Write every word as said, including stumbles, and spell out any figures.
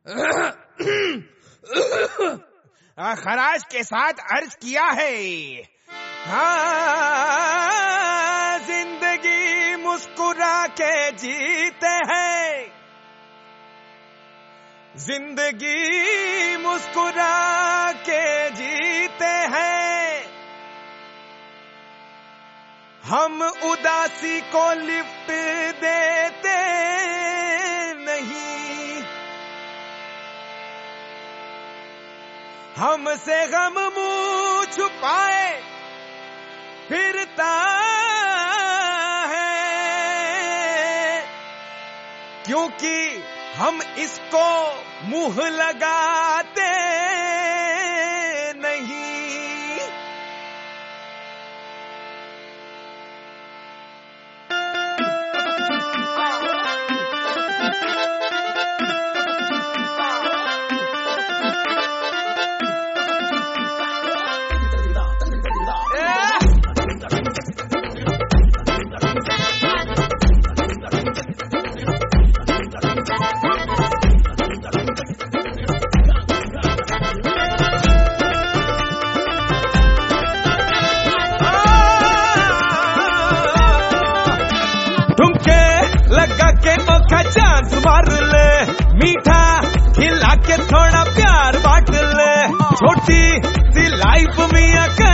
खराश के साथ अर्ज किया है। हाँ, जिंदगी मुस्कुरा के जीते हैं, जिंदगी मुस्कुरा के जीते हैं, हम उदासी को लिफ्ट देते नहीं, हमसे गम मुंह छुपाए फिरता है, क्योंकि हम इसको मुंह लगाते नहीं। लगा के ओखा चांस मार ले, मीठा खिला के थोड़ा प्यार बांट ले, छोटी सी लाइफ में